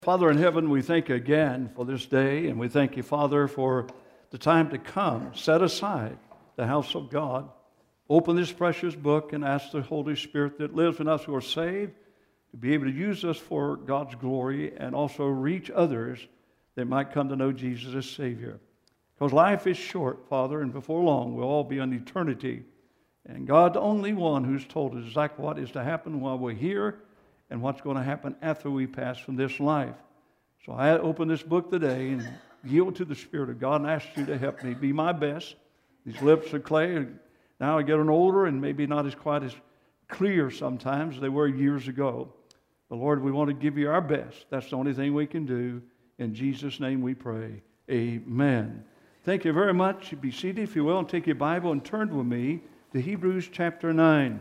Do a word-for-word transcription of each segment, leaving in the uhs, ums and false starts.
Father in heaven, we thank you again for this day, and we thank you, Father, for the time to come. Set aside the house of God. Open this precious book and ask the Holy Spirit that lives in us who are saved to be able to use us for God's glory and also reach others that might come to know Jesus as Savior. Because life is short, Father, and before long we'll all be in eternity. And God, the only one who's told us exactly what is to happen while we're here and what's going to happen after we pass from this life. So I open this book today and yield to the Spirit of God and ask you to help me be my best. These lips are clay, and now I get an older and maybe not as quite as clear sometimes as they were years ago. But Lord, we want to give you our best. That's the only thing we can do. In Jesus' name we pray. Amen. Thank you very much. Be seated, if you will, and take your Bible and turn with me to Hebrews chapter nine.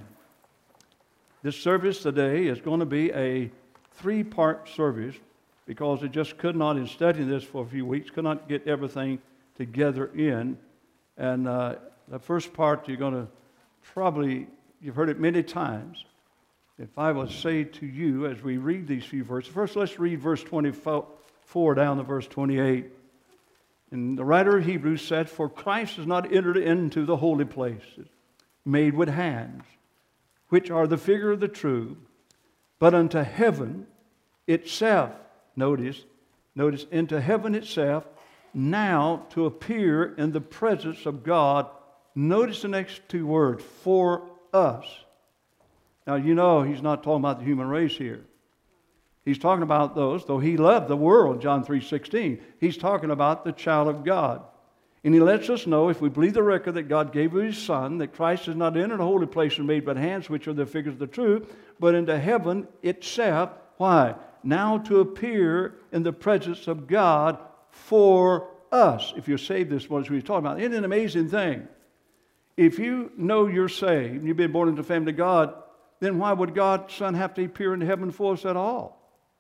This service today is going to be a three-part service because it just could not, in studying this for a few weeks, could not get everything together in. And uh, the first part you're going to probably, you've heard it many times. If I would say to you as we read these few verses, first let's read verse twenty-four down to verse twenty-eight. And the writer of Hebrews said, "For Christ has not entered into the holy places made with hands, which are the figure of the true, but unto heaven itself," notice, notice, into heaven itself, now to appear in the presence of God. Notice the next two words, for us. Now, you know he's not talking about the human race here. He's talking about those, though he loved the world, John three sixteen. He's talking about the child of God. And he lets us know, if we believe the record that God gave of his Son, that Christ has not entered a holy place made by hands, which are the figures of the truth, but into heaven itself. Why? Now to appear in the presence of God for us. If you're saved this morning, we're talking about. Isn't it an amazing thing? If you know you're saved, and you've been born into the family of God, then why would God's Son have to appear in heaven for us at all?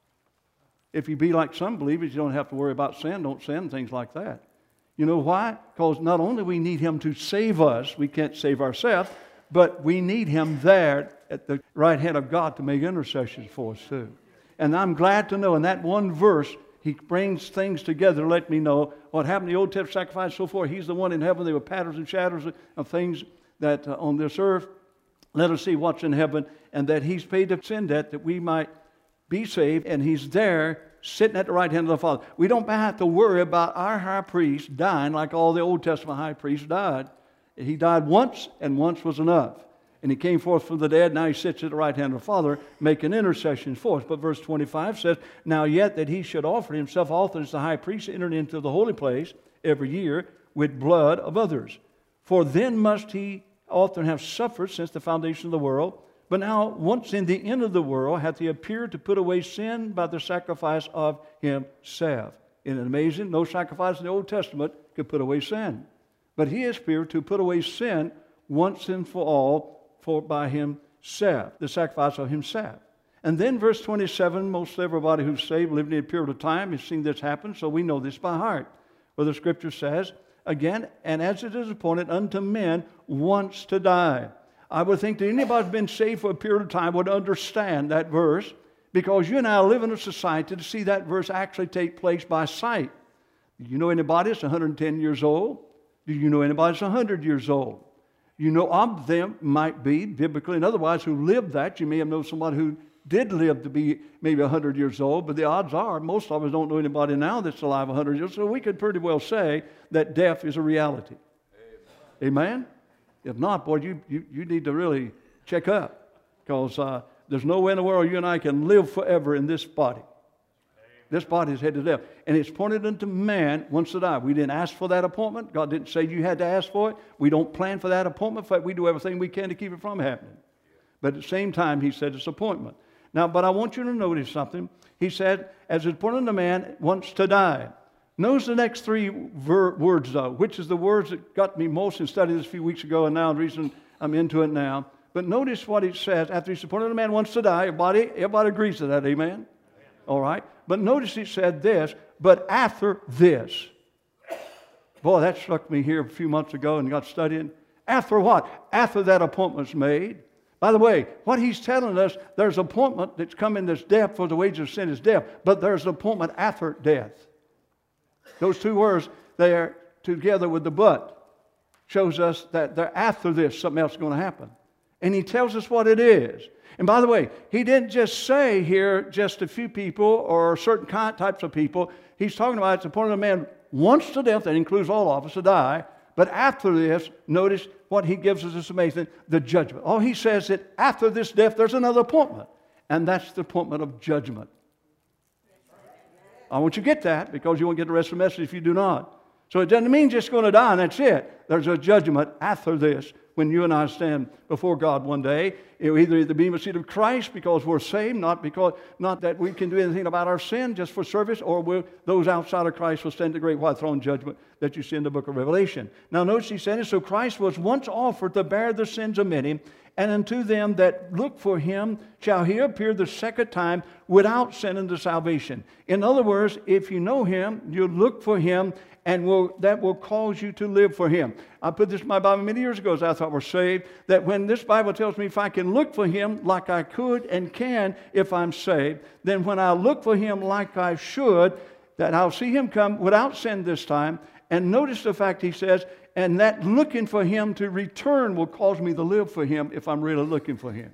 If you be like some believers, you don't have to worry about sin, don't sin, things like that. You know why? Because not only we need Him to save us, we can't save ourselves, but we need Him there at the right hand of God to make intercessions for us too. And I'm glad to know in that one verse, He brings things together to let me know what happened in the Old Testament sacrifice and so forth. He's the one in heaven. There were patterns and shadows of things that uh, on this earth. Let us see what's in heaven, and that He's paid the sin debt that we might be saved, and He's there sitting at the right hand of the Father. We don't have to worry about our high priest dying like all the Old Testament high priests died. He died once, and once was enough. And He came forth from the dead. Now He sits at the right hand of the Father, making intercessions for us. But verse twenty-five says, "Now yet that He should offer Himself often as the high priest entered into the holy place every year with blood of others. For then must He often have suffered since the foundation of the world. But now, once in the end of the world, hath He appeared to put away sin by the sacrifice of Himself." Isn't it amazing? No sacrifice in the Old Testament could put away sin. But He has appeared to put away sin once and for all for by Himself, the sacrifice of Himself. And then verse twenty-seven, most everybody who's saved, lived in a period of time, has seen this happen, so we know this by heart. Where the Scripture says, again, "And as it is appointed unto men once to die." I would think that anybody who's been saved for a period of time would understand that verse, because you and I live in a society to see that verse actually take place by sight. Do you know anybody that's one hundred ten years old? Do you know anybody that's one hundred years old? You know of them might be, biblically and otherwise, who lived that. You may have known somebody who did live to be maybe one hundred years old, but the odds are most of us don't know anybody now that's alive one hundred years old, so we could pretty well say that death is a reality. Amen? Amen? If not, boy, you, you, you need to really check up, because uh, there's no way in the world you and I can live forever in this body. This body is headed to death. And it's appointed unto man once to die. We didn't ask for that appointment. God didn't say you had to ask for it. We don't plan for that appointment. In fact, we do everything we can to keep it from happening. But at the same time, He said it's appointment. Now, but I want you to notice something. He said, as it's appointed unto man once to die. Notice the next three ver- words, though, which is the words that got me most in studying this a few weeks ago, and now the reason I'm into it now. But notice what it says. After He's appointed unto man once to die, everybody, everybody agrees to that, amen? Amen? All right. But notice it said this, but after this. Boy, that struck me here a few months ago and got studying. After what? After that appointment's made. By the way, what he's telling us, there's an appointment that's coming that's death, for the wages of sin is death, but there's an appointment after death. Those two words there together with the but shows us that they're after this, something else is going to happen. And he tells us what it is. And by the way, he didn't just say here just a few people or certain kind, types of people. He's talking about it's appointed a man once to death, that includes all of us, to die. But after this, notice what he gives us is amazing, the judgment. Oh, he says that after this death, there's another appointment. And that's the appointment of judgment. I want you to get that, because you won't get the rest of the message if you do not. So it doesn't mean just going to die and that's it. There's a judgment after this when you and I stand before God one day. It will either at the bema seat of Christ because we're saved, not because not that we can do anything about our sin just for service, or we'll, those outside of Christ will stand the great white throne judgment that you see in the book of Revelation. Now notice he said, so Christ was once offered to bear the sins of many, and unto them that look for him shall he appear the second time without sin unto salvation. In other words, if you know him, you look for him, and will, that will cause you to live for him. I put this in my Bible many years ago as I thought we're saved, that when this Bible tells me if I can look for him like I could and can if I'm saved, then when I look for him like I should, that I'll see him come without sin this time. And notice the fact he says, and that looking for him to return will cause me to live for him if I'm really looking for him.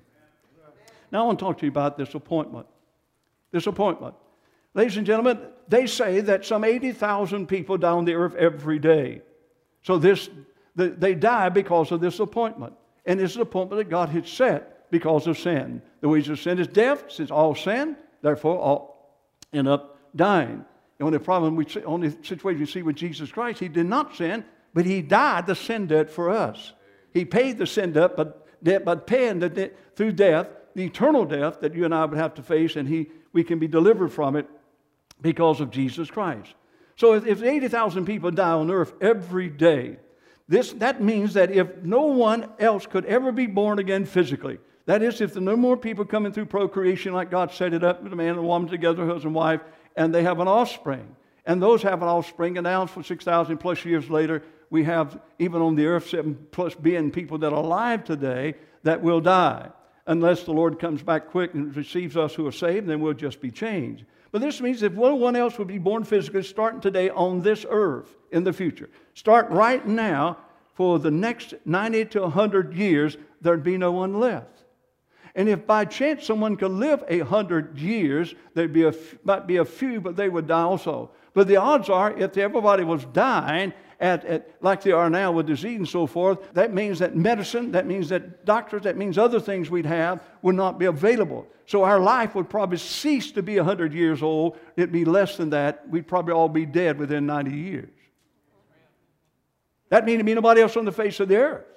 Now I want to talk to you about this appointment. This appointment. Ladies and gentlemen, they say that some eighty thousand people die on the earth every day. So this, the, they die because of this appointment. And it's an appointment that God had set because of sin. The wages of sin is death, since all sin, therefore all end up dying. The only problem, we see, only situation we see with Jesus Christ, he did not sin, but he died the sin debt for us. He paid the sin debt, but debt, but paying the debt through death, the eternal death that you and I would have to face, and he, we can be delivered from it because of Jesus Christ. So if, if eighty thousand people die on earth every day, this, that means that if no one else could ever be born again physically, that is, if there are no more people coming through procreation like God set it up with a man and a woman together, husband and wife, and they have an offspring, and those have an offspring, and now for six thousand plus years later, we have, even on the earth, seven plus billion people that are alive today that will die. Unless the Lord comes back quick and receives us who are saved, then we'll just be changed. But this means if no one else would be born physically, starting today on this earth in the future, start right now, for the next ninety to one hundred years, there'd be no one left. And if by chance someone could live a hundred years, there'd be a, might be a few, but they would die also. But the odds are, if everybody was dying at, at like they are now with disease and so forth, that means that medicine, that means that doctors, that means other things we'd have would not be available. So our life would probably cease to be a hundred years old. It'd be less than that. We'd probably all be dead within ninety years. That means there'd be nobody else on the face of the earth.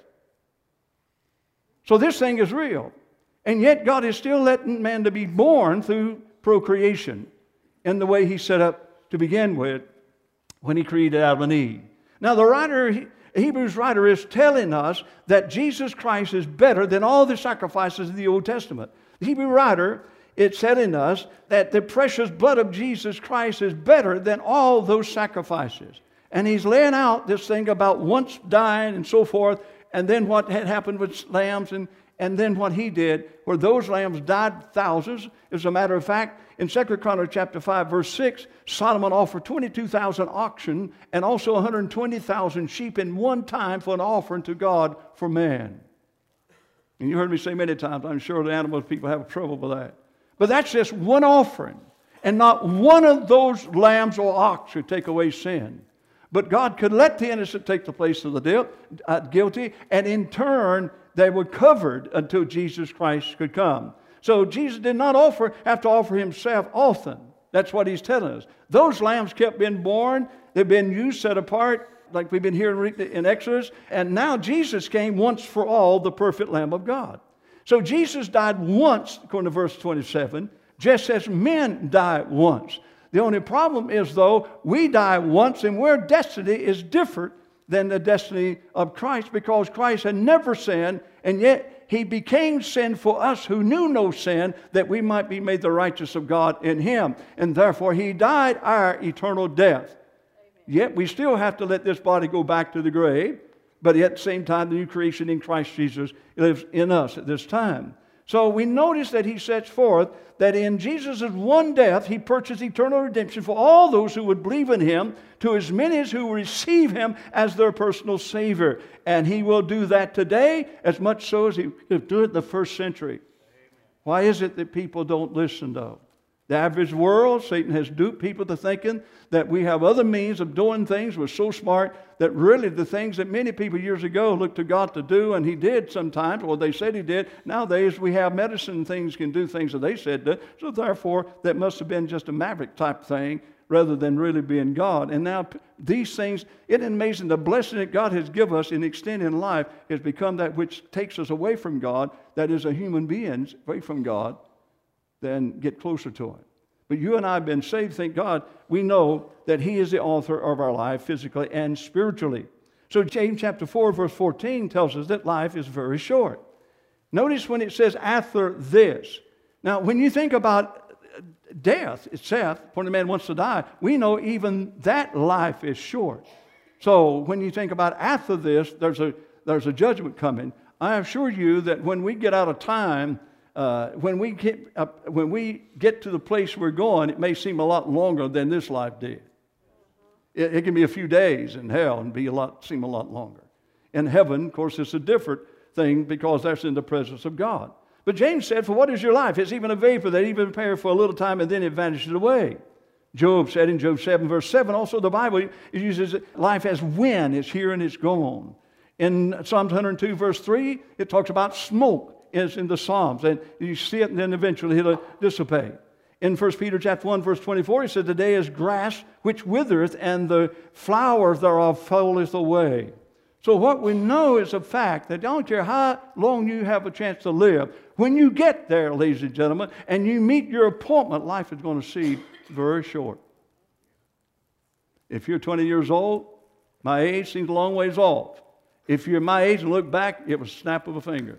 So this thing is real. And yet God is still letting man to be born through procreation in the way he set up to begin with when he created Adam and Eve. Now the writer, Hebrews writer is telling us that Jesus Christ is better than all the sacrifices of the Old Testament. The Hebrew writer is telling us that the precious blood of Jesus Christ is better than all those sacrifices. And he's laying out this thing about once dying and so forth, and then what had happened with lambs, and, and then what he did, where those lambs died thousands. As a matter of fact, in Second Chronicles chapter five, verse six, Solomon offered twenty-two thousand oxen and also one hundred twenty thousand sheep in one time for an offering to God for man. And you heard me say many times, I'm sure the animal people have trouble with that. But that's just one offering. And not one of those lambs or ox should take away sin. But God could let the innocent take the place of the guilty, and in turn, they were covered until Jesus Christ could come. So Jesus did not offer, have to offer himself often. That's what he's telling us. Those lambs kept being born. They've been used, set apart, like we've been hearing in Exodus. And now Jesus came once for all, the perfect Lamb of God. So Jesus died once, according to verse twenty-seven, just as men die once. The only problem is, though, we die once, and our destiny is different than the destiny of Christ, because Christ had never sinned, and yet he became sin for us who knew no sin, that we might be made the righteousness of God in him. And therefore he died our eternal death. Amen. Yet we still have to let this body go back to the grave. but yet at the same time, the new creation in Christ Jesus lives in us at this time. So we notice that he sets forth that in Jesus' one death, he purchased eternal redemption for all those who would believe in him, to as many as who receive him as their personal Savior. And he will do that today as much so as he did it in the first century. Why is it that people don't listen, though? The average world, Satan has duped people to thinking that we have other means of doing things. We're so smart that really the things that many people years ago looked to God to do, and he did sometimes, or they said he did, nowadays we have medicine and things can do things that they said did. So therefore, that must have been just a maverick type thing rather than really being God. And now these things, it is amazing, the blessing that God has given us in extending life has become that which takes us away from God, that is a human being away from God, then get closer to him. But you and I have been saved, thank God. We know that he is the author of our life physically and spiritually. So James chapter four, verse fourteen tells us that life is very short. Notice when it says after this. Now, when you think about death itself, when a man wants to die, we know even that life is short. So when you think about after this, there's a, there's a judgment coming. I assure you that when we get out of time, Uh, when we get up, when we get to the place we're going, it may seem a lot longer than this life did. It, it can be a few days in hell and be a lot, seem a lot longer. In heaven, of course, it's a different thing because that's in the presence of God. But James said, "For what is your life? It's even a vapor that even prepared for a little time and then it vanishes away." Job said in Job seven, verse seven, also the Bible uses life as wind. It's here and it's gone. In Psalms one hundred two, verse three, it talks about smoke. Is in the Psalms, and you see it, and then eventually it'll dissipate. In First Peter chapter one, verse twenty-four, he said, "The day is grass which withereth, and the flowers thereof falleth away." So what we know is a fact that I don't care how long you have a chance to live, when you get there, ladies and gentlemen, and you meet your appointment, life is going to seem very short. If you're twenty years old, my age seems a long ways off. If you're my age and look back, it was a snap of a finger.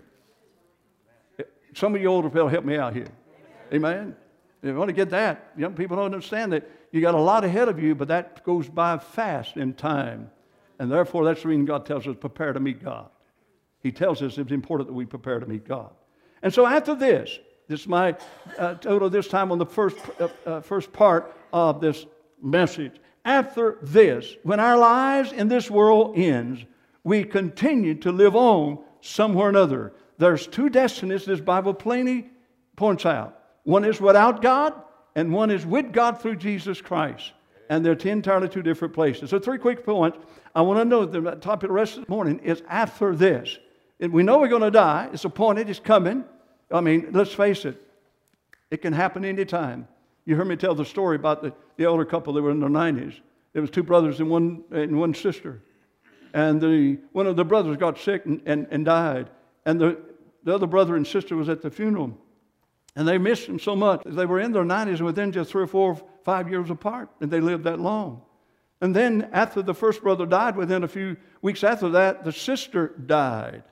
Some of you older people help me out here. Amen? You want to get that. Young people don't understand that you got a lot ahead of you, but that goes by fast in time. And therefore, that's the reason God tells us prepare to meet God. He tells us it's important that we prepare to meet God. And so after this, this is my uh, total this time on the first, uh, uh, first part of this message. After this, when our lives in this world ends, we continue to live on somewhere or another. There's two destinies this Bible plainly points out. One is without God, and one is with God through Jesus Christ. And they're two entirely two different places. So three quick points. I want to know the topic of the rest of the morning is after this. And we know we're going to die. It's appointed. It's coming. I mean, let's face it. It can happen any time. You heard me tell the story about the, the older couple that were in their nineties. There was two brothers and one, and one sister. And the, one of the brothers got sick and, and, and died. And the, the other brother and sister was at the funeral. And they missed him so much. They were in their nineties and within just three or four, five years apart. And they lived that long. And then after the first brother died, within a few weeks after that, the sister died.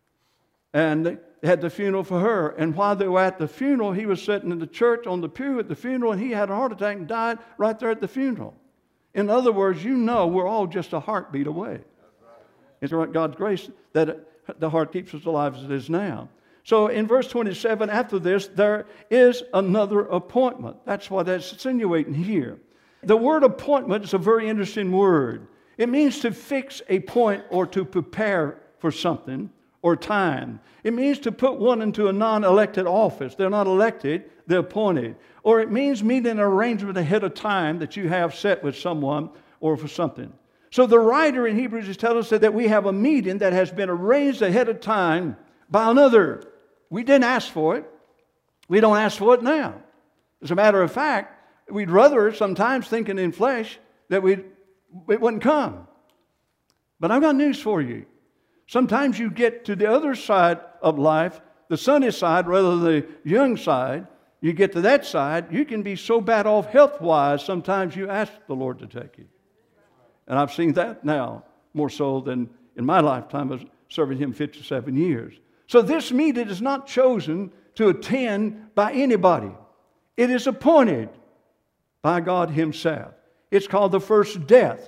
And they had the funeral for her. And while they were at the funeral, he was sitting in the church on the pew at the funeral, and he had a heart attack and died right there at the funeral. In other words, you know we're all just a heartbeat away. It's God's grace that the heart keeps us alive as it is now. So in verse twenty-seven, after this, there is another appointment. That's what that's insinuating here. The word appointment is a very interesting word. It means to fix a point or to prepare for something or time. It means to put one into a non-elected office. They're not elected, they're appointed. Or it means meeting an arrangement ahead of time that you have set with someone or for something. So the writer in Hebrews is telling us that we have a meeting that has been arranged ahead of time by another. We didn't ask for it. We don't ask for it now. As a matter of fact, we'd rather sometimes thinking in flesh that we'd, it wouldn't come. But I've got news for you. Sometimes you get to the other side of life, the sunny side rather than the young side. You get to that side, you can be so bad off health-wise, sometimes you ask the Lord to take you. And I've seen that now more so than in my lifetime of serving Him fifty-seven years. So this meeting is not chosen to attend by anybody. It is appointed by God Himself. It's called the first death.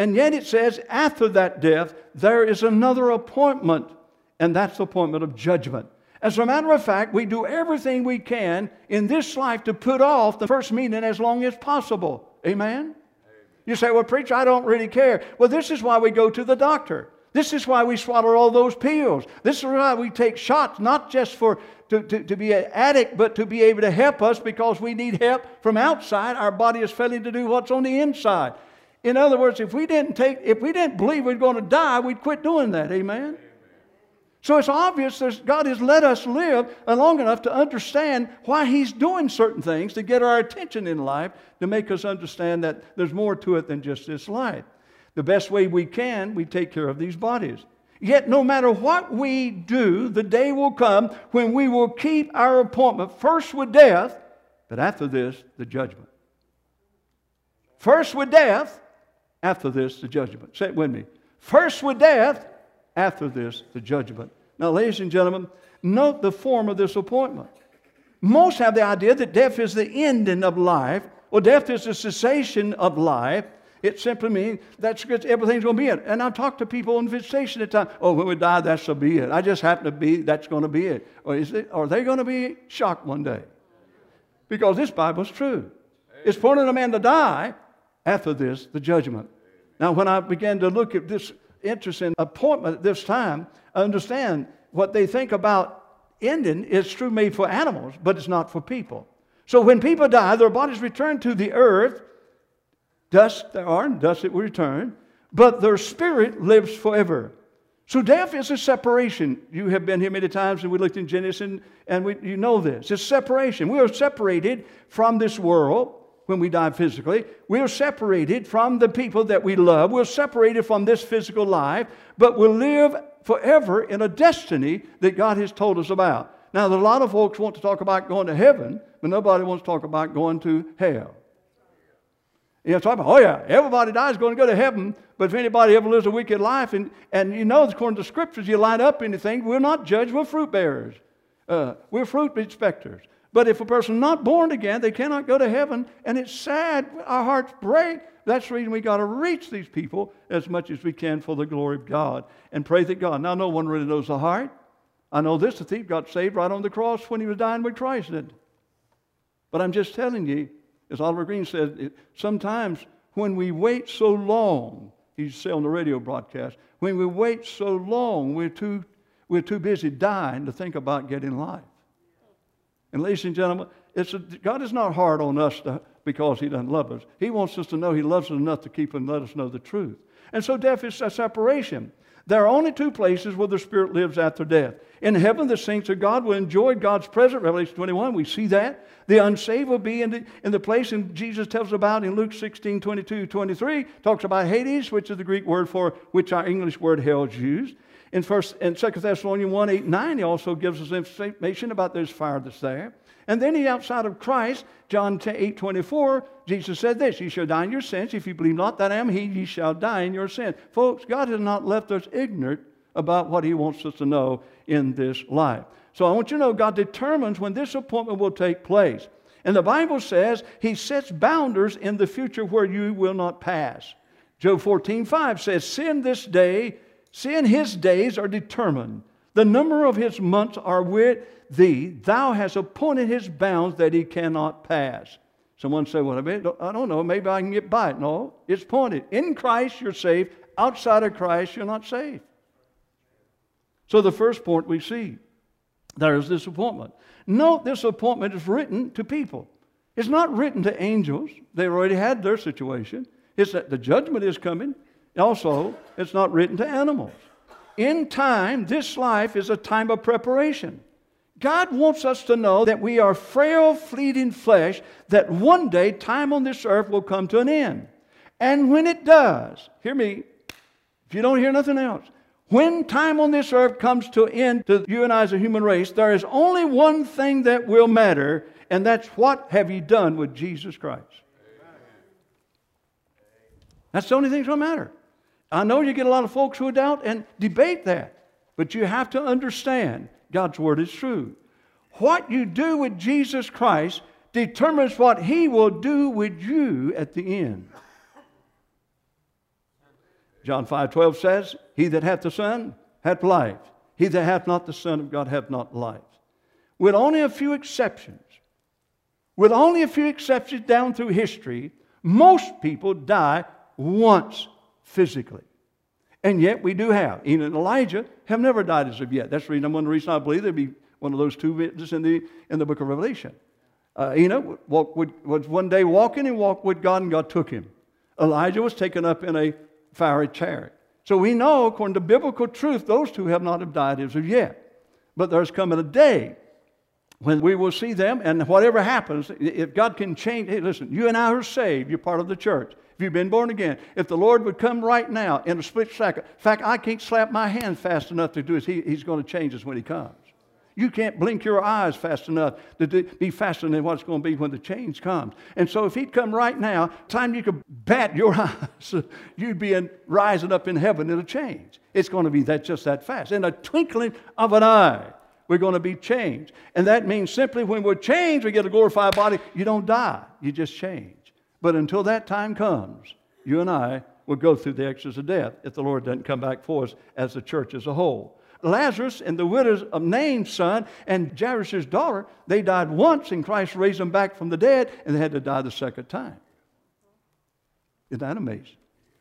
And yet it says after that death, there is another appointment, and that's the appointment of judgment. As a matter of fact, we do everything we can in this life to put off the first meeting as long as possible. Amen? Amen. You say, well, preacher, I don't really care. Well, this is why we go to the doctor. This is why we swallow all those pills. This is why we take shots, not just for to, to, to be an addict, but to be able to help us because we need help from outside. Our body is failing to do what's on the inside. In other words, if we didn't take, if we didn't believe we we're going to die, we'd quit doing that. Amen? Amen. So it's obvious that God has let us live long enough to understand why He's doing certain things to get our attention in life, to make us understand that there's more to it than just this life. The best way we can, we take care of these bodies. Yet no matter what we do, the day will come when we will keep our appointment, first with death, but after this, the judgment. First with death, after this, the judgment. Say it with me. First with death, after this, the judgment. Now, ladies and gentlemen, note the form of this appointment. Most have the idea that death is the ending of life, or death is the cessation of life. It simply means that's everything's going to be it. And I've talked to people on visitation at times. Oh, when we die, that's going to be it. I just happen to be, that's going to be it. Or is it, are they going to be shocked one day? Because this Bible's true. It's appointed a man to die. After this, the judgment. Now, when I began to look at this interesting appointment at this time, I understand what they think about ending is true made for animals, but it's not for people. So when people die, their bodies return to the earth. Dust they are, and dust it will return. But their spirit lives forever. So death is a separation. You have been here many times, and we looked in Genesis, and, and we, you know this. It's separation. We are separated from this world when we die physically. We are separated from the people that we love. We're separated from this physical life, but we'll live forever in a destiny that God has told us about. Now, a lot of folks want to talk about going to heaven, but nobody wants to talk about going to hell. You know, talk about, oh yeah, everybody dies going to go to heaven, but if anybody ever lives a wicked life, and, and you know, according to the Scriptures, you line up anything, we're not judged, we're fruit bearers. Uh, we're fruit inspectors. But if a person not born again, they cannot go to heaven, and it's sad, our hearts break. That's the reason we got to reach these people as much as we can for the glory of God, and pray that God. Now, no one really knows the heart. I know this, the thief got saved right on the cross when he was dying with Christ, didn't he? But I'm just telling you, as Oliver Green said, it, sometimes when we wait so long, he's saying on the radio broadcast, when we wait so long, we're too, we're too busy dying to think about getting life. And ladies and gentlemen, it's a, God is not hard on us to, because He doesn't love us. He wants us to know He loves us enough to keep and let us know the truth. And so death is a separation. There are only two places where the Spirit lives after death. In heaven, the saints of God will enjoy God's presence. Revelation twenty-one, we see that. The unsaved will be in the, in the place and Jesus tells about in Luke sixteen, twenty-two, twenty-three, talks about Hades, which is the Greek word for which our English word hell is used. In first and Second Thessalonians one, eight, nine, he also gives us information about there's fire that's there. And then he, outside of Christ, John eight, twenty-four, Jesus said this, ye shall die in your sins. If you believe not that I am He, ye shall die in your sin. Folks, God has not left us ignorant about what He wants us to know in this life. So I want you to know God determines when this appointment will take place. And the Bible says He sets boundaries in the future where you will not pass. Job fourteen, five says, Sin this day, sin His days are determined. The number of His months are with thee. Thou hast appointed His bounds that He cannot pass. Someone say, well, I don't know, maybe I can get by it. No, it's appointed. In Christ, you're safe. Outside of Christ, you're not safe. So the first point we see, there is this appointment. Note this appointment is written to people. It's not written to angels. They already had their situation. It's that the judgment is coming. Also, it's not written to animals. In time, this life is a time of preparation. God wants us to know that we are frail, fleeting flesh, that one day time on this earth will come to an end. And when it does, hear me, if you don't hear nothing else, when time on this earth comes to an end to you and I as a human race, there is only one thing that will matter, and that's what have you done with Jesus Christ. That's the only thing that's going to matter. I know you get a lot of folks who doubt and debate that, but you have to understand God's Word is true. What you do with Jesus Christ determines what He will do with you at the end. John five twelve says, he that hath the Son hath life. He that hath not the Son of God hath not life. With only a few exceptions, with only a few exceptions down through history, most people die once physically. And yet we do have. Enoch and Elijah have never died as of yet. That's the reason, one of the reasons I believe there'd be one of those two witnesses in the, in the book of Revelation. Uh, Enoch walked with, was one day walking and walked with God, and God took him. Elijah was taken up in a fiery chariot. So we know, according to biblical truth, those two have not have died as of yet. But there's coming a day when we will see them, and whatever happens, if God can change, hey, listen, you and I are saved, you're part of the church. If you've been born again, if the Lord would come right now in a split second, in fact, I can't slap my hand fast enough to do it. He, he's going to change us when He comes. You can't blink your eyes fast enough to do, be faster than what it's going to be when the change comes. And so if He'd come right now, time you could bat your eyes, you'd be in, rising up in heaven in a change. It's going to be that just that fast. In a twinkling of an eye, we're going to be changed. And that means simply when we're changed, we get a glorified body. You don't die. You just change. But until that time comes, you and I will go through the exodus of death if the Lord doesn't come back for us as the church as a whole. Lazarus and the widows of Nain's son and Jairus' daughter, they died once, and Christ raised them back from the dead, and they had to die the second time. Isn't that amazing?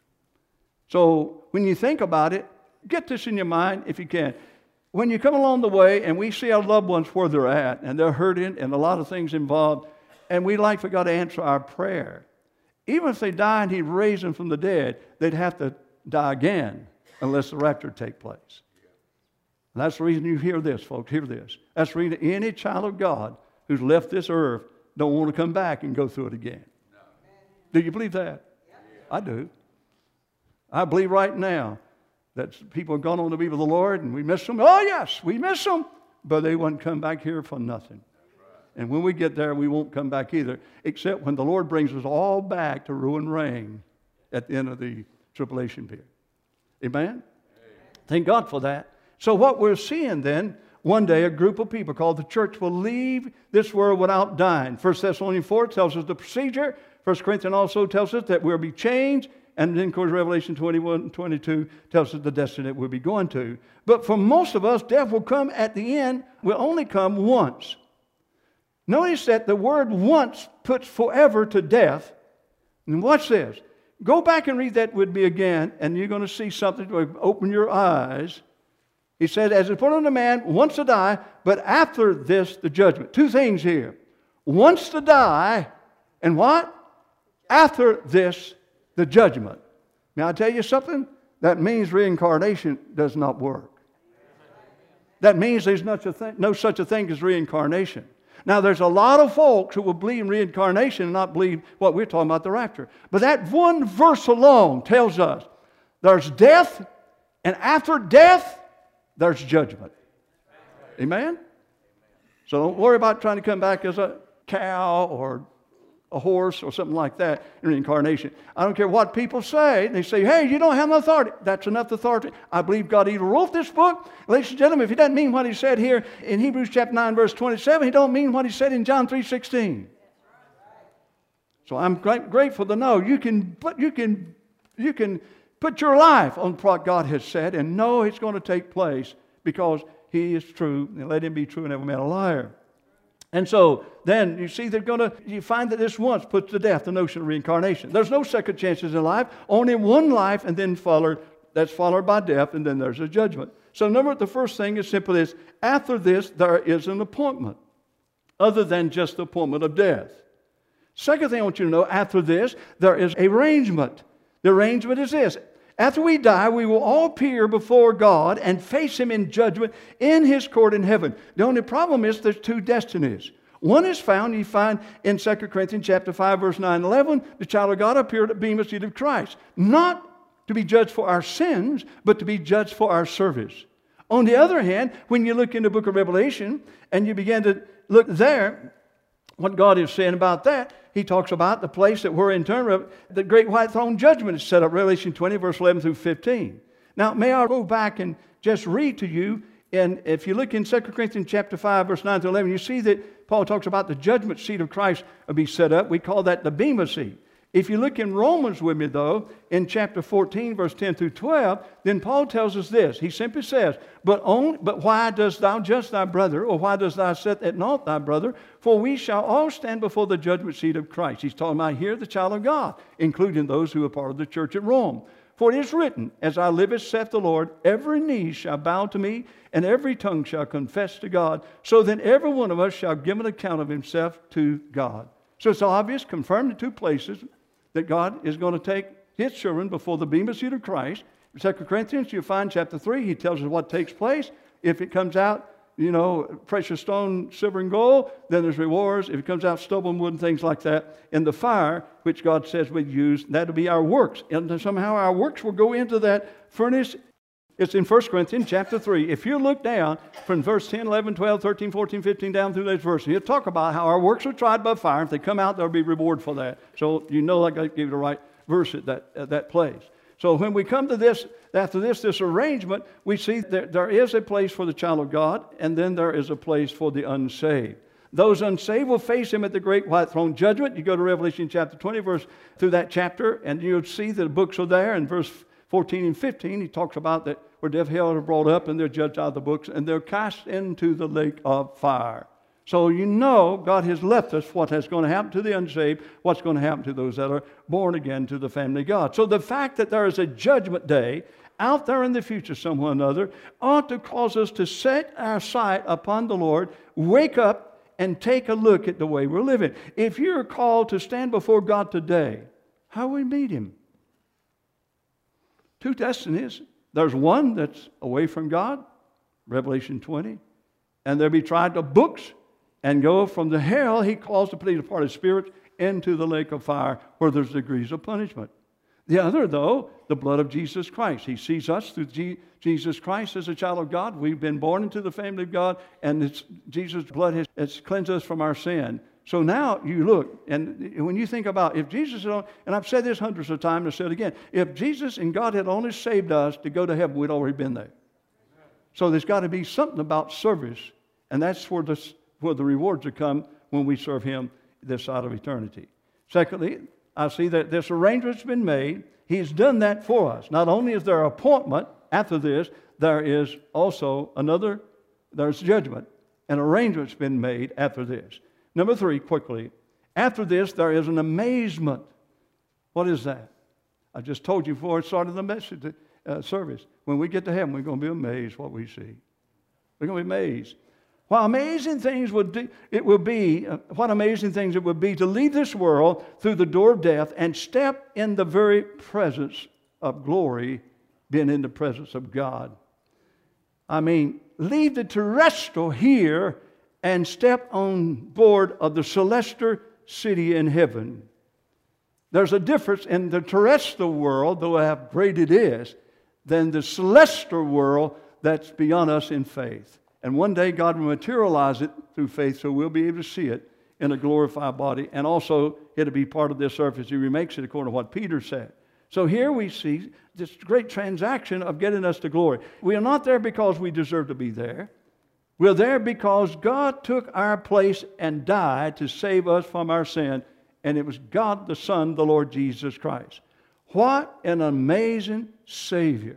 So when you think about it, get this in your mind if you can. When you come along the way and we see our loved ones where they're at, and they're hurting and a lot of things involved, and we'd like for God to answer our prayer, even if they die and He raised them from the dead, they'd have to die again unless the rapture take place. And that's the reason you hear this, folks. Hear this. That's the reason any child of God who's left this earth don't want to come back and go through it again. No. Do you believe that? Yeah. I do. I believe right now that people have gone on to be with the Lord and we miss them. Oh, yes, we miss them. But they won't come back here for nothing. And when we get there, we won't come back either, except when the Lord brings us all back to rule and reign at the end of the tribulation period. Amen? Amen? Thank God for that. So what we're seeing then, one day a group of people called the church will leave this world without dying. First Thessalonians four tells us the procedure. First Corinthians also tells us that we'll be changed. And then, of course, Revelation twenty-one and twenty-two tells us the destiny that we'll be going to. But for most of us, death will come at the end, will only come once. Notice that the word once puts forever to death. And watch this. Go back and read that with me again, and you're going to see something to open your eyes. He said, as it's put on a man once to die, but after this, the judgment. Two things here. Once to die, and what? After this, the judgment. May I tell you something? That means reincarnation does not work. That means there's no such a thing, no such a thing as reincarnation. Now, there's a lot of folks who will believe in reincarnation and not believe what we're talking about, the rapture. But that one verse alone tells us there's death, and after death, there's judgment. Amen? So don't worry about trying to come back as a cow or a horse or something like that in reincarnation. I don't care what people say. They say, hey, you don't have enough authority. That's enough authority. I believe God either wrote this book. Ladies and gentlemen, if He doesn't mean what He said here in Hebrews chapter nine, verse twenty-seven, He don't mean what He said in John three sixteen. So I'm grateful to know you can put, you can, you can put your life on what God has said and know it's going to take place because He is true, and let Him be true and every man a liar. And so then you see they're going to, you find that this once puts to death the notion of reincarnation. There's no second chances in life, only one life, and then followed, that's followed by death, and then there's a judgment. So number, the first thing is simply this: after this there is an appointment, other than just the appointment of death. Second thing I want you to know, after this there is arrangement. The arrangement is this: after we die, we will all appear before God and face Him in judgment in His court in heaven. The only problem is there's two destinies. One is found, you find in Second Corinthians chapter five, verse nine and eleven, the child of God appeared at Bema seat of Christ, not to be judged for our sins, but to be judged for our service. On the other hand, when you look in the book of Revelation and you begin to look there, what God is saying about that, He talks about the place that we're in terms of the great white throne judgment is set up, Revelation twenty, verse eleven through fifteen. Now, may I go back and just read to you, and if you look in Second Corinthians chapter five, verse nine through eleven, you see that Paul talks about the judgment seat of Christ will be set up. We call that the Bema seat. If you look in Romans with me, though, in chapter fourteen, verse ten through twelve, then Paul tells us this. He simply says, But only, but why dost thou judge thy brother, or why dost thou set at naught thy brother? For we shall all stand before the judgment seat of Christ. He's talking about here the child of God, including those who are part of the church at Rome. For it is written, As I live, saith the Lord, every knee shall bow to me, and every tongue shall confess to God. So then every one of us shall give an account of himself to God. So it's obvious, confirmed in two places, that God is going to take His children before the bema seat of Christ. In Second Corinthians, you find chapter three, he tells us what takes place. If it comes out, you know, precious stone, silver, and gold, then there's rewards. If it comes out stubble and wood and things like that, in the fire, which God says we use, that'll be our works. And somehow our works will go into that furnace. It's in First Corinthians chapter three. If you look down from verse ten, eleven, twelve, thirteen, fourteen, fifteen, down through those verses, he'll talk about how our works are tried by fire. If they come out, there'll be reward for that. So you know I gave you the right verse at that, at that place. So when we come to this, after this, this arrangement, we see that there is a place for the child of God, and then there is a place for the unsaved. Those unsaved will face Him at the great white throne judgment. You go to Revelation chapter twenty, verse through that chapter, and you'll see that the books are there. In verse fourteen and fifteen, he talks about that where death, hell are brought up, and they're judged out of the books, and they're cast into the lake of fire. So you know God has left us what is going to happen to the unsaved, what's going to happen to those that are born again to the family of God. So the fact that there is a judgment day out there in the future somewhere or another ought to cause us to set our sight upon the Lord, wake up, and take a look at the way we're living. If you're called to stand before God today, how will we meet Him? Two destinies. There's one that's away from God, Revelation twenty, and they'll be tried to books and go from the hell He calls to plead a part of spirits into the lake of fire where there's degrees of punishment. The other, though, the blood of Jesus Christ. He sees us through G- Jesus Christ as a child of God. We've been born into the family of God, and it's, Jesus' blood has, has cleansed us from our sin. So now you look, and when you think about if Jesus, had, and I've said this hundreds of times, I've said it again, if Jesus and God had only saved us to go to heaven, we'd already been there. So there's got to be something about service, and that's where the, where the rewards will come when we serve Him this side of eternity. Secondly, I see that this arrangement's been made. He's done that for us. Not only is there appointment after this, there is also another, there's judgment. An arrangement's been made after this. Number three, quickly, after this, there is an amazement. What is that? I just told you before I started the message uh, service. When we get to heaven, we're going to be amazed what we see. We're going to be amazed. What amazing things would do, it would be, uh, what amazing things it would be to leave this world through the door of death and step in the very presence of glory, being in the presence of God. I mean, leave the terrestrial here and step on board of the celestial city in heaven. There's a difference in the terrestrial world, though how great it is, than the celestial world that's beyond us in faith. And one day God will materialize it through faith, so we'll be able to see it in a glorified body. And also, it'll be part of this earth as He remakes it according to what Peter said. So here we see this great transaction of getting us to glory. We are not there because we deserve to be there. We're there because God took our place and died to save us from our sin. And it was God the Son, the Lord Jesus Christ. What an amazing Savior.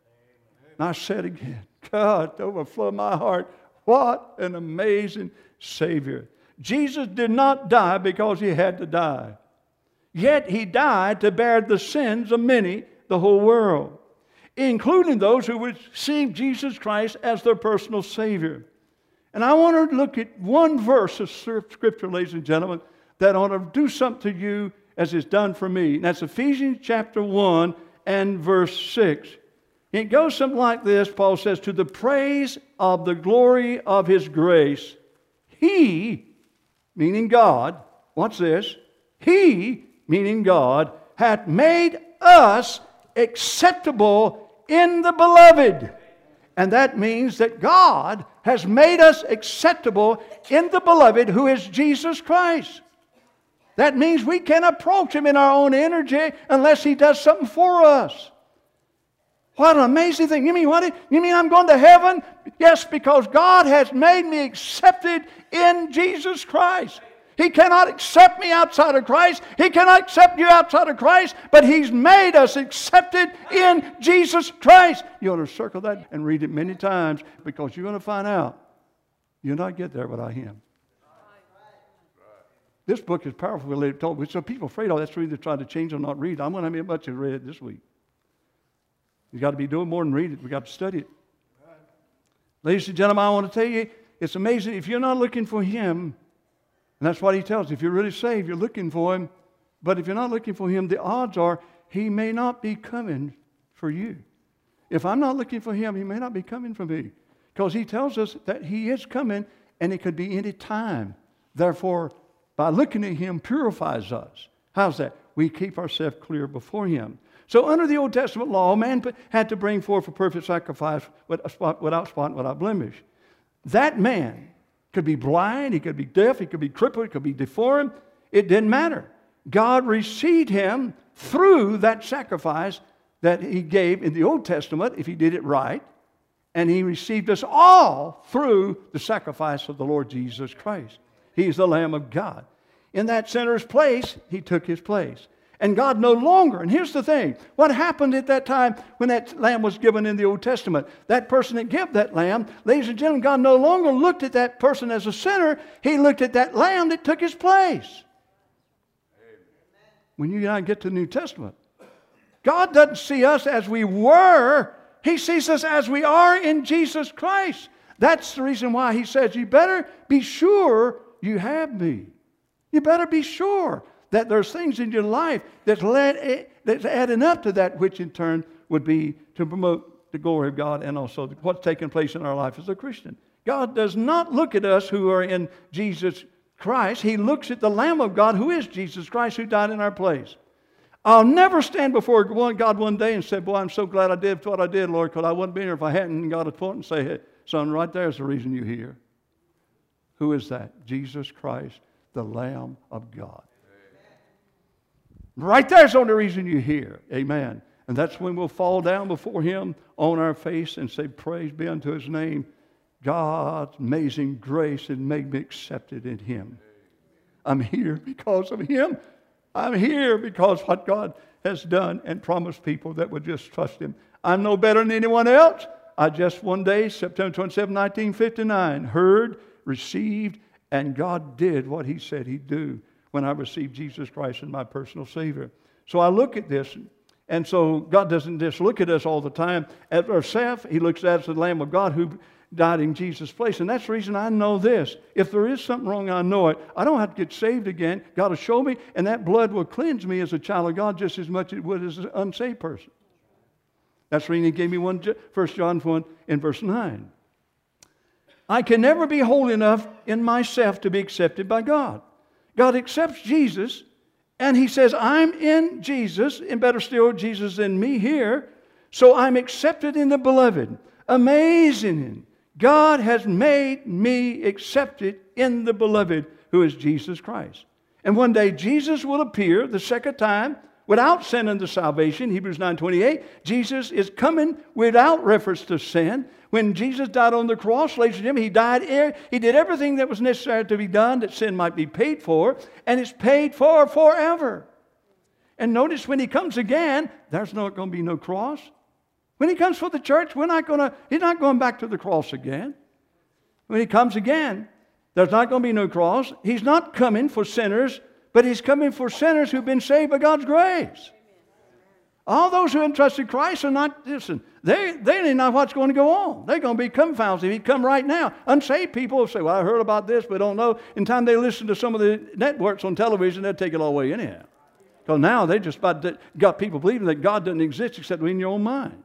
And I said again, God, overflow my heart. What an amazing Savior. Jesus did not die because He had to die. Yet He died to bear the sins of many, the whole world, including those who would receive Jesus Christ as their personal Savior. And I want to look at one verse of Scripture, ladies and gentlemen, that ought to do something to you as it's done for me. And that's Ephesians chapter one and verse six. It goes something like this. Paul says, to the praise of the glory of His grace, He, meaning God, what's this? He, meaning God, hath made us acceptable in the beloved. And that means that God has made us acceptable in the beloved, who is Jesus Christ. That means we can't approach Him in our own energy unless He does something for us. What an amazing thing. You mean what? You mean I'm going to heaven? Yes, because God has made me accepted in Jesus Christ. He cannot accept me outside of Christ. He cannot accept you outside of Christ. But He's made us accepted in Jesus Christ. You ought to circle that and read it many times, because you're going to find out you'll not get there without Him. This book is powerfully told. So people are afraid, oh, that's reason they're trying to change or not read. I'm going to have much to read it this week. You've got to be doing more than read it. We've got to study it. Ladies and gentlemen, I want to tell you, it's amazing. If you're not looking for Him, and that's what He tells you, if you're really saved, you're looking for Him. But if you're not looking for Him, the odds are He may not be coming for you. If I'm not looking for Him, He may not be coming for me. Because He tells us that He is coming, and it could be any time. Therefore, by looking at Him purifies us. How's that? We keep ourselves clear before Him. So under the Old Testament law, man had to bring forth a perfect sacrifice without spot and without blemish. That man could be blind, he could be deaf, he could be crippled, he could be deformed. It didn't matter. God received him through that sacrifice that He gave in the Old Testament, if he did it right. And He received us all through the sacrifice of the Lord Jesus Christ. He's the Lamb of God. In that sinner's place, He took his place. And God no longer, and here's the thing, what happened at that time when that lamb was given in the Old Testament? That person that gave that lamb, ladies and gentlemen, God no longer looked at that person as a sinner. He looked at that lamb that took his place. Amen. When you and I get to the New Testament, God doesn't see us as we were. He sees us as we are in Jesus Christ. That's the reason why He says, you better be sure you have me. You better be sure that there's things in your life that's, led, that's adding up to that, which in turn would be to promote the glory of God and also what's taking place in our life as a Christian. God does not look at us who are in Jesus Christ. He looks at the Lamb of God, who is Jesus Christ, who died in our place. I'll never stand before God one day and say, boy, I'm so glad I did what I did, Lord, because I wouldn't be here if I hadn't. Got a point and say, hey, son, right there's the reason you're here. Who is that? Jesus Christ, the Lamb of God. Right there's the only reason you're here. Amen. And that's when we'll fall down before Him on our face and say, praise be unto His name. God's amazing grace has made me accepted in Him. I'm here because of Him. I'm here because what God has done and promised people that would just trust Him. I'm no better than anyone else. I just one day, September twenty-seventh, nineteen fifty-nine, heard, received, and God did what He said He'd do when I received Jesus Christ as my personal Savior. So I look at this, and so God doesn't just look at us all the time as ourselves. He looks at us as the Lamb of God who died in Jesus' place. And that's the reason I know this. If there is something wrong, I know it. I don't have to get saved again. God will show me, and that blood will cleanse me as a child of God just as much as it would as an unsaved person. That's the reason He gave me one, First John one in verse nine. I can never be holy enough in myself to be accepted by God. God accepts Jesus, and He says, I'm in Jesus, and better still, Jesus in me here, so I'm accepted in the Beloved. Amazing. God has made me accepted in the Beloved, who is Jesus Christ. And one day Jesus will appear the second time without sin unto salvation. Hebrews nine twenty-eight. Jesus is coming without reference to sin. When Jesus died on the cross, ladies and gentlemen, He died, He did everything that was necessary to be done that sin might be paid for, and it's paid for forever. And notice when He comes again, there's not going to be no cross. When He comes for the church, we're not going to, He's not going back to the cross again. When He comes again, there's not going to be no cross. He's not coming for sinners, but He's coming for sinners who've been saved by God's grace. All those who entrusted Christ are not, listen, they, they didn't know what's going to go on. They're going to be confounded if He come right now. Unsaved people will say, well, I heard about this, but don't know. In time they listen to some of the networks on television, they'll take it all away anyhow. Because now they just about got people believing that God doesn't exist except in your own mind.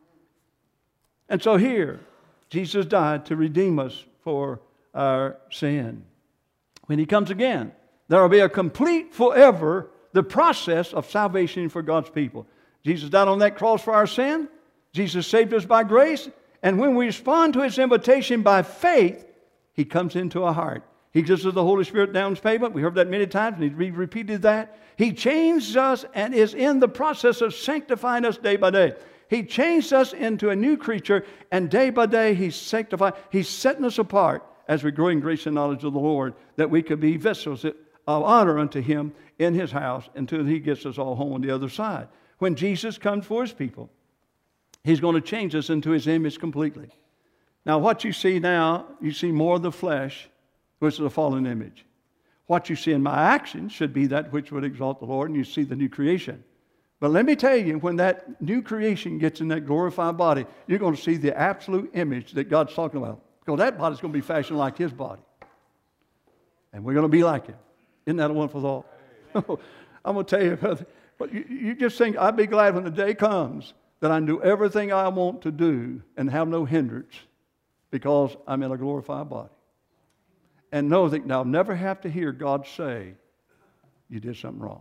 And so here, Jesus died to redeem us for our sin. When He comes again, there will be a complete forever the process of salvation for God's people. Jesus died on that cross for our sin. Jesus saved us by grace. And when we respond to His invitation by faith, He comes into our heart. He gives us the Holy Spirit down payment. We heard that many times, and He repeated that. He changed us and is in the process of sanctifying us day by day. He changed us into a new creature, and day by day He's sanctifying. He's setting us apart. as we grow in grace and knowledge of the Lord, that we could be vessels of honor unto Him in His house until He gets us all home on the other side. When Jesus comes for His people, He's going to change us into His image completely. Now, what you see now, you see more of the flesh, which is a fallen image. What you see in my actions should be that which would exalt the Lord, and you see the new creation. But let me tell you, when that new creation gets in that glorified body, you're going to see the absolute image that God's talking about. Because that body's going to be fashioned like His body. And we're going to be like Him. Isn't that a wonderful thought? I'm going to tell you, but you, you just think, I'd be glad when the day comes that I do everything I want to do and have no hindrance because I'm in a glorified body. And know that I'll never have to hear God say, you did something wrong.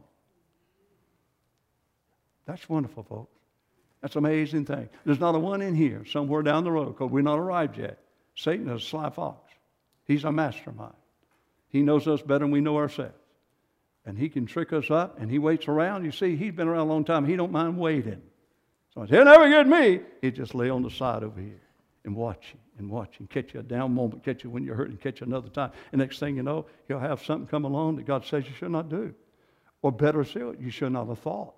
That's wonderful, folks. That's an amazing thing. There's not a one in here somewhere down the road because we're not arrived yet. Satan is a sly fox. He's a mastermind. He knows us better than we know ourselves. And he can trick us up, and he waits around. You see, he's been around a long time. He don't mind waiting. So he'll never get me. He'll just lay on the side over here and watch you and watch you, catch you a down moment, catch you when you're hurting, catch you another time. And next thing you know, he'll have something come along that God says you should not do. Or better still, you should not have thought.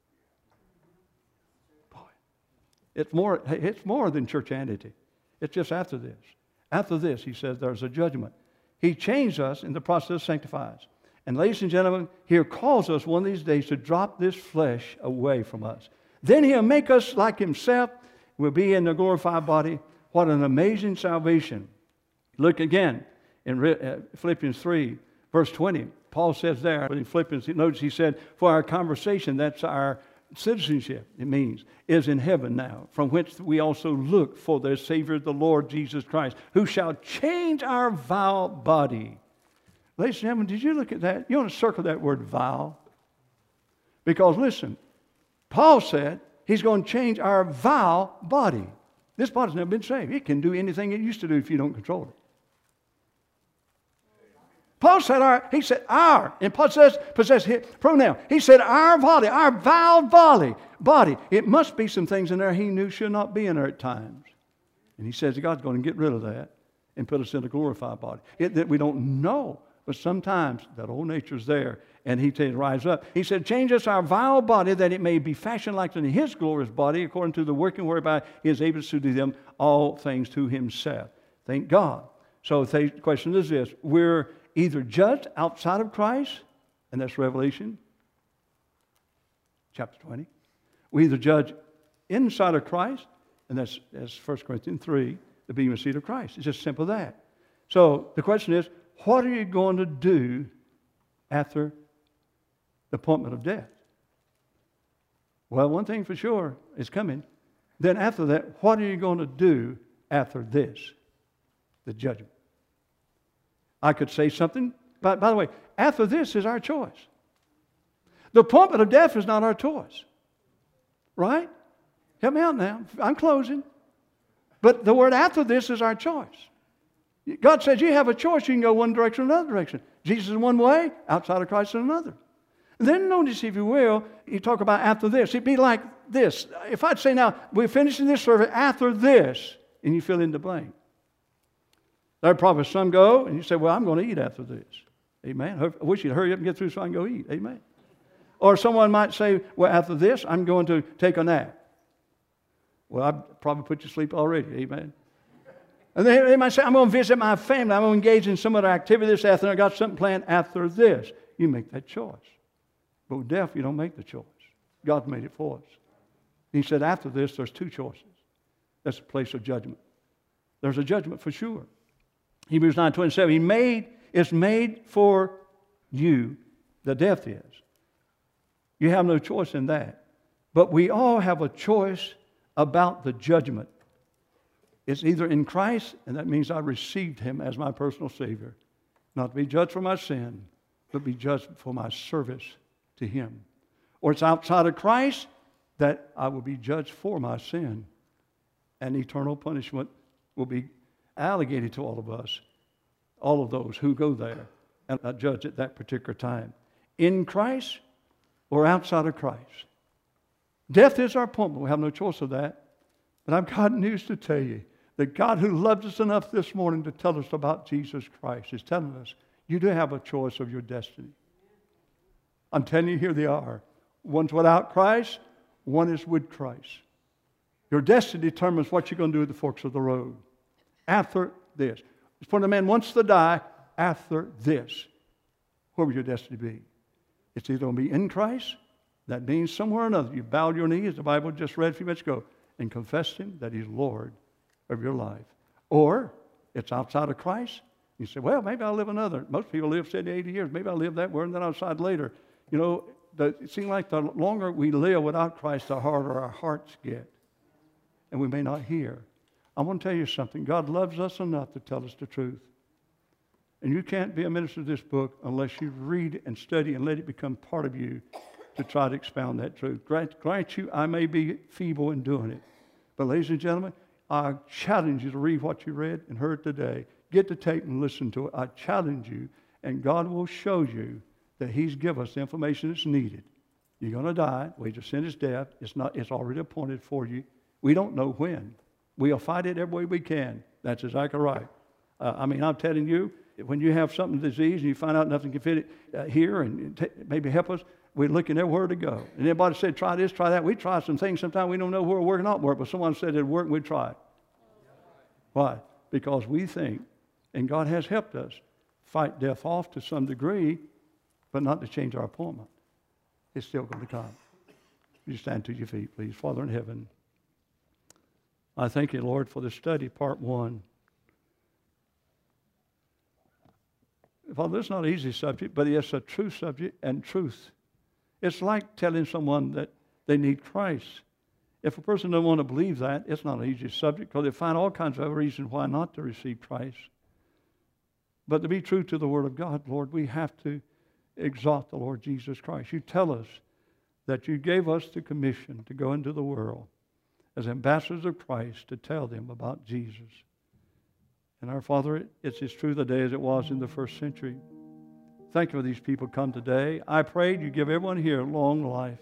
Boy, it's more, it's more than churchianity. It's just after this. After this, he says, there's a judgment. He changed us in the process of sanctifies. And ladies and gentlemen, He calls us one of these days to drop this flesh away from us. Then He'll make us like Himself. We'll be in the glorified body. What an amazing salvation. Look again in Philippians three, verse twenty. Paul says there, in Philippians, notice he said, for our conversation, that's our citizenship, it means, is in heaven now, from which we also look for the Savior, the Lord Jesus Christ, who shall change our vile body. Ladies and gentlemen, did you look at that? You want to circle that word vile? Because listen, Paul said He's going to change our vile body. This body's never been saved. It can do anything it used to do if you don't control it. Paul said our, he said our, and Paul says, possess his pronoun. He said our body, our vile body, body. It must be some things in there He knew should not be in there at times. And He says God's going to get rid of that and put us in a glorified body. It, that we don't know, but sometimes that old nature's there. And He said, rise up. He said, change us our vile body that it may be fashioned like unto His glorious body, according to the working whereby He is able to do them all things to Himself. Thank God. So the question is this. We're either judged outside of Christ, and that's Revelation chapter twenty. We either judge inside of Christ, and that's, that's First Corinthians three, the beam and seat of Christ. It's just simple that. So the question is, what are you going to do after the appointment of death? Well, one thing for sure is coming. Then after that, what are you going to do after this? The judgment. I could say something, but by the way, after this is our choice. The appointment of death is not our choice. Right? Help me out now. I'm closing. But the word after this is our choice. God says you have a choice. You can go one direction or another direction. Jesus in one way, outside of Christ in another. And then notice, if you will, you talk about after this. It'd be like this. If I'd say now, we're finishing this service after this, and you fill in the blank. There'd probably some go, and you say, well, I'm going to eat after this. Amen. I wish you'd hurry up and get through so I can go eat. Amen. Or someone might say, well, after this, I'm going to take a nap. Well, I'd probably put you to sleep already. Amen. And then they might say, I'm going to visit my family. I'm going to engage in some other activity this afternoon. I got something planned after this. You make that choice. But with death, you don't make the choice. God made it for us. He said, after this, there's two choices. That's a place of judgment. There's a judgment for sure. Hebrews nine twenty-seven, He made, it's made for you, the death is. You have no choice in that. But we all have a choice about the judgment. It's either in Christ, and that means I received Him as my personal Savior, not to be judged for my sin, but be judged for my service to Him. Or it's outside of Christ, that I will be judged for my sin, and eternal punishment will be allocated to all of us, all of those who go there and are judged at that particular time. In Christ or outside of Christ. Death is our appointment. We have no choice of that. But I've got news to tell you. that God who loves us enough this morning to tell us about Jesus Christ is telling us, you do have a choice of your destiny. I'm telling you, here they are. One's without Christ, one is with Christ. Your destiny determines what you're going to do at the forks of the road. After this. When a man wants to die, after this, where will your destiny be? It's either going to be in Christ. That means somewhere or another. You bow your knee, as the Bible just read a few minutes ago, and confess Him that He's Lord of your life. Or it's outside of Christ. You say, well, maybe I'll live another. Most people live seventy, eighty years. Maybe I'll live that way and then I'll decide later. You know, the, it seems like the longer we live without Christ, the harder our hearts get. And we may not hear. I want to tell you something. God loves us enough to tell us the truth. And you can't be a minister of this book unless you read and study and let it become part of you to try to expound that truth. Grant, grant you, I may be feeble in doing it. But ladies and gentlemen, I challenge you to read what you read and heard today. Get the tape and listen to it. I challenge you, and God will show you that He's given us the information that's needed. You're going to die. Wages of sin is death. It's not. It's already appointed for you. We don't know when. We'll fight it every way we can. That's exactly right. Uh, I mean, I'm telling you, when you have something disease and you find out nothing can fit it uh, here and t- maybe help us, we're looking everywhere to go. And everybody said, try this, try that. We try some things. Sometimes we don't know where it work or not work, but someone said it'd work and we'd try it. Why? Because we think, and God has helped us, fight death off to some degree, but not to change our appointment. It's still going to come. You stand to your feet, please. Father in heaven, I thank you, Lord, for the study, part one. Father, it's not an easy subject, but it's a true subject and truth. It's like telling someone that they need Christ. If a person doesn't want to believe that, it's not an easy subject because they find all kinds of reasons why not to receive Christ. But to be true to the Word of God, Lord, we have to exalt the Lord Jesus Christ. You tell us that you gave us the commission to go into the world as ambassadors of Christ to tell them about Jesus. And our Father, it's as true today as it was in the first century. Thank you for these people come today. I pray you give everyone here long life.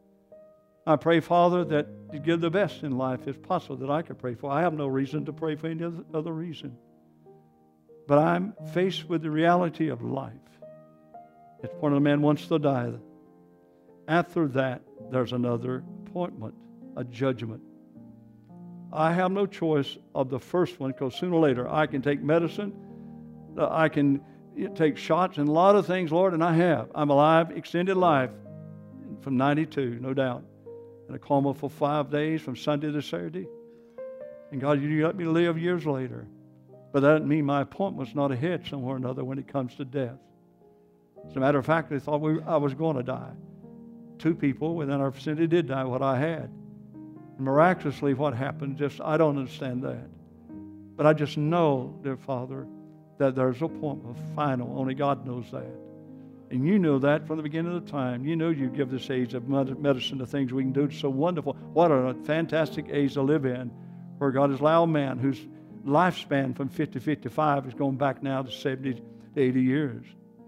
I pray, Father, that you give the best in life as possible that I could pray for. I have no reason to pray for any other reason. But I'm faced with the reality of life. It's when a man wants to die. After that, there's another appointment, a judgment. I have no choice of the first one because sooner or later I can take medicine, uh, I can take shots and a lot of things, Lord, and I have. I'm alive, extended life from ninety-two, no doubt. In a coma for five days from Sunday to Saturday. And God, you let me live years later. But that doesn't mean my appointment's not ahead somewhere or another when it comes to death. As a matter of fact, they thought we, I was going to die. Two people within our vicinity did die what I had. And miraculously, what happened, just I don't understand that. But I just know, dear Father, that there's an appointment, final. Only God knows that. And you know that from the beginning of the time. You know you give this age of medicine the things we can do. It's so wonderful. What a fantastic age to live in, where God has allowed man whose lifespan from fifty to fifty-five is going back now to seventy to eighty years.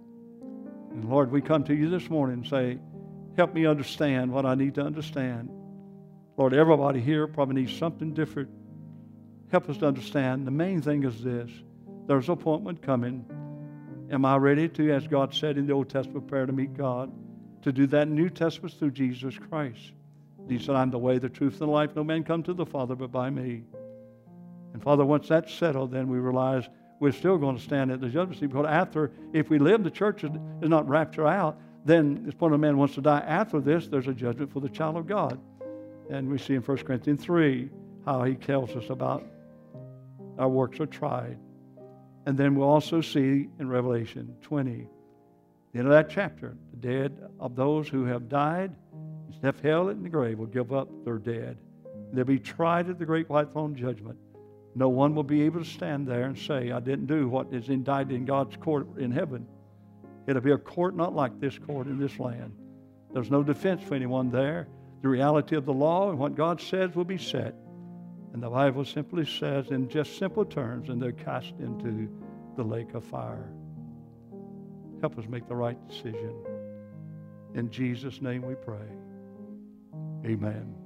And Lord, we come to you this morning and say, help me understand what I need to understand. Lord, everybody here probably needs something different. Help us to understand. The main thing is this. There's an appointment coming. Am I ready to, as God said in the Old Testament prayer, to meet God, to do that in the New Testament through Jesus Christ? He said, I'm the way, the truth, and the life. No man come to the Father but by me. And Father, once that's settled, then we realize we're still going to stand at the judgment seat. Because after, if we live, the church is not rapture out, then it's when a man wants to die. After this, there's a judgment for the child of God. And we see in First Corinthians three how he tells us about our works are tried. And then we'll also see in Revelation twenty, the end of that chapter, the dead of those who have died, left hell and the grave will give up their dead. They'll be tried at the great white throne judgment. No one will be able to stand there and say, I didn't do what is indicted in God's court in heaven. It'll be a court not like this court in this land. There's no defense for anyone there. The reality of the law and what God says will be set. And the Bible simply says in just simple terms, and they're cast into the lake of fire. Help us make the right decision. In Jesus' name we pray. Amen.